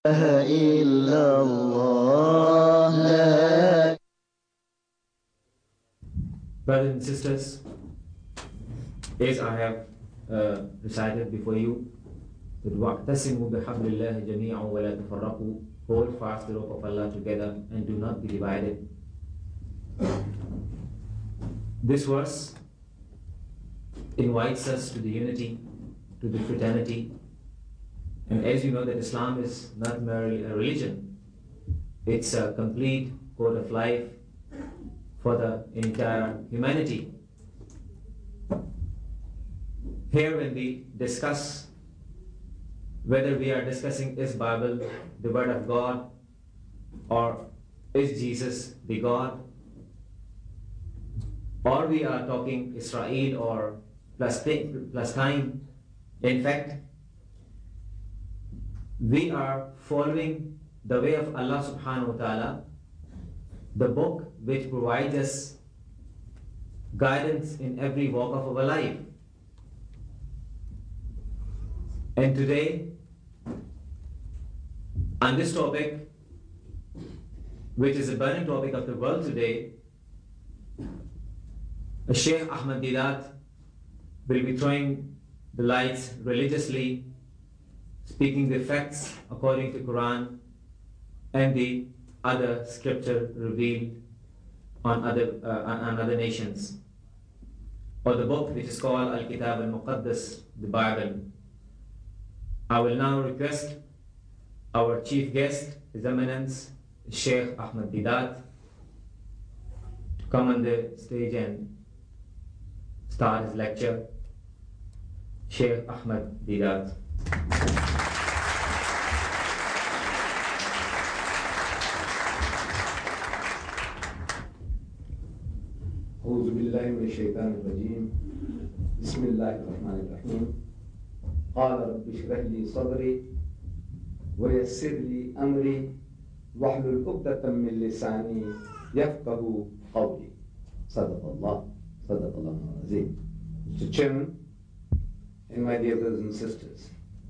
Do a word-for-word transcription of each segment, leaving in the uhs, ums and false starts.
إلا الله لا. Brothers and sisters, as I have uh, recited before you, that وَاعْتَصِمُوا بِحَبْلِ اللَّهِ جَمِيعًا وَلَا تَفَرَّقُوا, hold fast the rope of Allah together and do not be divided. This verse invites us to the unity, to the fraternity, and as you know that Islam is not merely a religion, it's a complete code of life for the entire humanity. Here when we discuss whether we are discussing is Bible the word of God or is Jesus the God, or we are talking Israel or Palestine, in fact we are following the way of Allah subhanahu wa ta'ala, the book which provides us guidance in every walk of our life. And today, on this topic, which is a burning topic of the world today, Sheikh Ahmad Deedat will be throwing the lights religiously, speaking the facts according to Quran and the other scripture revealed on other uh, on other nations, or the book which is called Al-Kitab Al-Muqaddas, the Bible. I will now request our chief guest, His Eminence Sheikh Ahmad Deedat, to come on the stage and start his lecture. Sheikh Ahmad Deedat. أعوذ بالله من الشيطان الرجيم بسم الله الرحمن الرحيم قال رب اشرح لي صدري ويسر لي أمري واحلل عقدة من لساني يفقهوا قولي. صدق الله صدق الله العظيم. Mister Chairman and my dear brothers and sisters,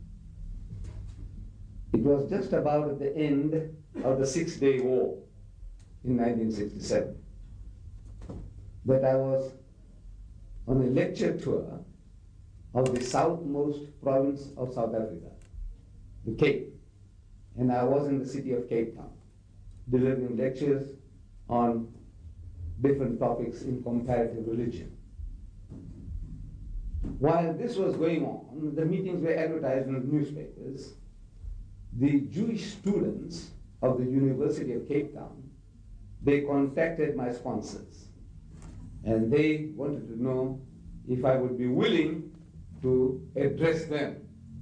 it was just about at the end of the Six-Day War in nineteen sixty-seven that I was on a lecture tour of the southmost province of South Africa, the Cape, and I was in the city of Cape Town delivering lectures on different topics in comparative religion. While this was going on, the meetings were advertised in the newspapers. The Jewish students of the University of Cape Town, they contacted my sponsors and they wanted to know if I would be willing to address them.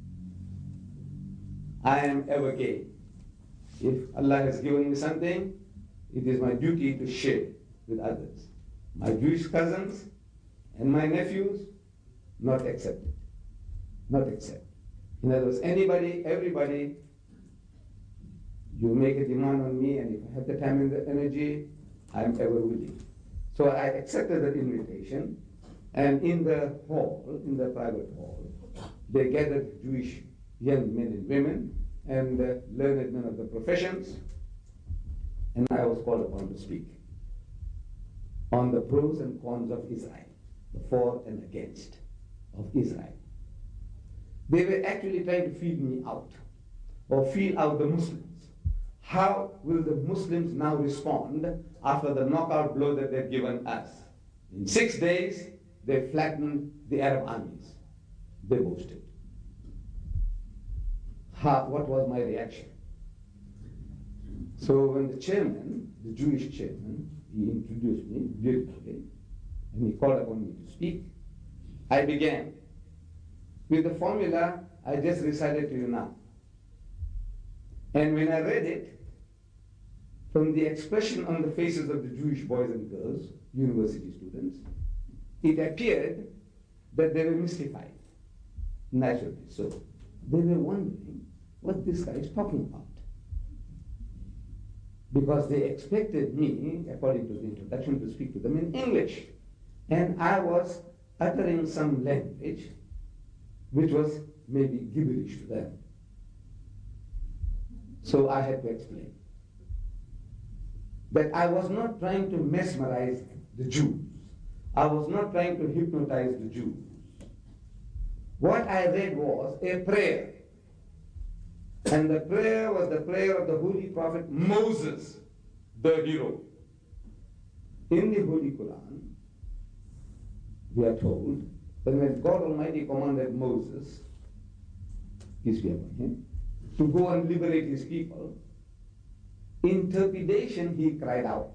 I am ever game. If Allah has given me something, it is my duty to share with others. My Jewish cousins and my nephews, not accepted. Not accepted. In other words, anybody, everybody, you make a demand on me, and if I have the time and the energy, I am ever willing. So I accepted that invitation, and in the hall, in the private hall, they gathered Jewish young men and women and uh, learned men of the professions, and I was called upon to speak on the pros and cons of Israel, the for and against of Israel. They were actually trying to feed me out, or feel out the Muslims. How will the Muslims now respond after the knockout blow that they've given us? In six days, they flattened the Arab armies. They boasted. How, what was my reaction? So when the chairman, the Jewish chairman, he introduced me beautifully, and he called upon me to speak, I began with the formula I just recited to you now. And when I read it, from the expression on the faces of the Jewish boys and girls, university students, it appeared that they were mystified, naturally so. They were wondering what this guy is talking about. Because they expected me, according to the introduction, to speak to them in English. And I was uttering some language which was maybe gibberish to them. So I had to explain that I was not trying to mesmerize the Jews. I was not trying to hypnotize the Jews. What I read was a prayer. And the prayer was the prayer of the Holy Prophet Moses, the hero. In the Holy Quran, we are told that when God Almighty commanded Moses, peace be upon him, to go and liberate his people, in trepidation he cried out.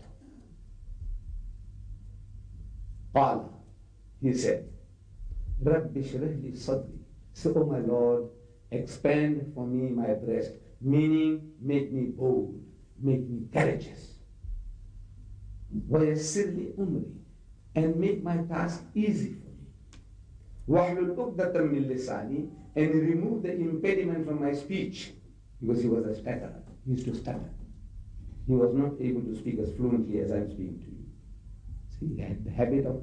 Qala, he said, Rabbi shrah li sadri. So, oh my Lord, expand for me my breast, meaning make me bold, make me courageous. وَيَسِّرْ لِي أُمْرِي, and make my task easy for me. وَحْلُلْ عُقْدَةً مِّن لِسَانِي, and remove the impediment from my speech, because he was a stutterer. He used to stutter. He was not able to speak as fluently as I'm speaking to you. See, he had the habit of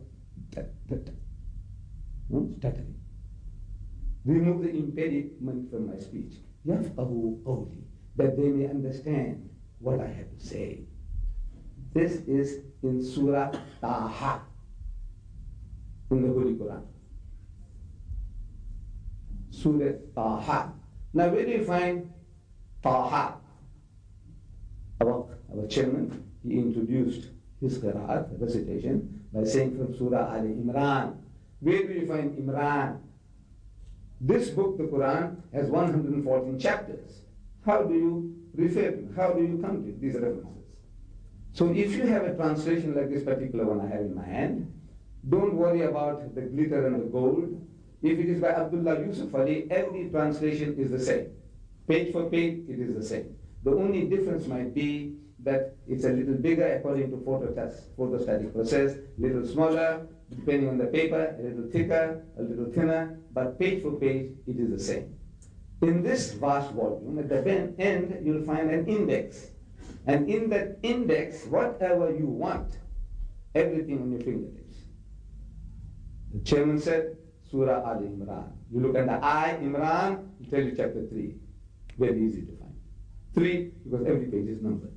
stuttering. Remove the impediment from my speech. يَفْقَهُ قَوْلِي, that they may understand what I have to say. This is in Surah Taha, in the Holy Quran. Surah Taha. Now where do you find Taha? Our, our chairman, he introduced his qira'at, recitation, by saying from Surah Ali Imran. Where do you find Imran? This book, the Quran, has one hundred fourteen chapters. How do you refer to it? How do you come to these references? So if you have a translation like this particular one I have in my hand, don't worry about the glitter and the gold. If it is by Abdullah Yusuf Ali, every translation is the same. Page for page, it is the same. The only difference might be that it's a little bigger according to photostatic process, little smaller, depending on the paper, a little thicker, a little thinner, but page for page, it is the same. In this vast volume, at the end, you'll find an index. And in that index, whatever you want, everything on your fingertips. The chairman said, Surah Al Imran. You look at the I, Imran, it'll tell you chapter three. Very easy to find. Three, because every page is numbered.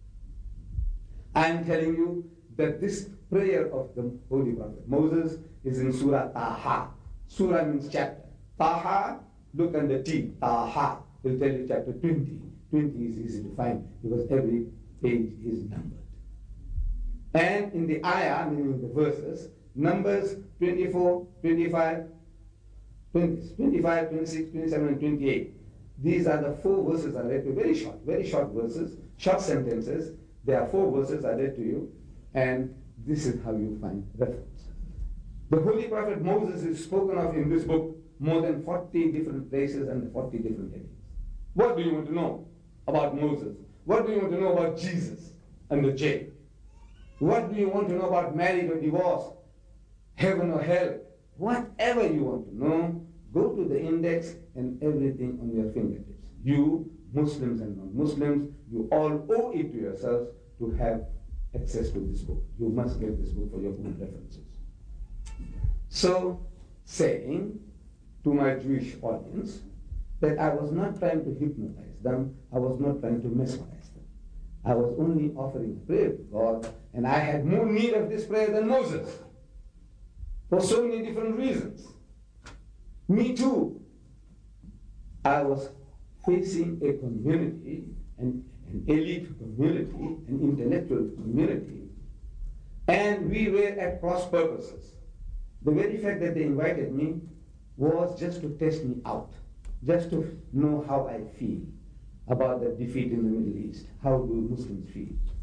I am telling you that this prayer of the Holy Prophet Moses is in Surah Taha. Surah means chapter. Taha, look at the T, Taha. It will tell you chapter twenty. twenty is easy to find because every page is numbered. And in the ayah, meaning the verses, Numbers twenty-four, twenty-five, twenty, twenty-five, twenty-six, twenty-seven, and twenty-eight. These are the four verses I read to you, very short, very short verses, short sentences. There are four verses I read to you, and this is how you find reference. The Holy Prophet Moses is spoken of in this book more than forty different places and forty different headings. What do you want to know about Moses? What do you want to know about Jesus and the J? What do you want to know about marriage or divorce, heaven or hell? Whatever you want to know, go to the index and everything on your fingertips. You, Muslims and non-Muslims, you all owe it to yourselves to have access to this book. You must get this book for your own references. So, saying to my Jewish audience that I was not trying to hypnotize them, I was not trying to mesmerize them. I was only offering prayer to God, and I had more need of this prayer than Moses, for so many different reasons. Me too. I was facing a community, an, an elite community, an intellectual community, and we were at cross purposes. The very fact that they invited me was just to test me out, just to know how I feel about the defeat in the Middle East. How do Muslims feel?